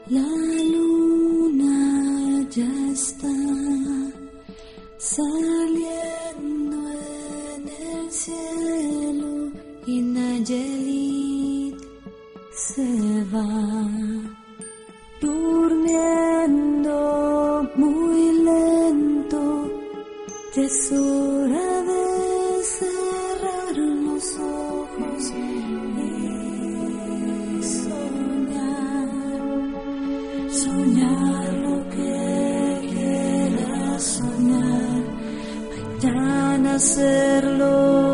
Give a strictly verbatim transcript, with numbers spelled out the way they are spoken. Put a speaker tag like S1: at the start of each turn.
S1: La luna ya está saliendo en el cielo y Nayelit se va durmiendo muy lento. Es hora de cerrar los ojos y soñar, soñar lo que quieras soñar, mañana hacerlo.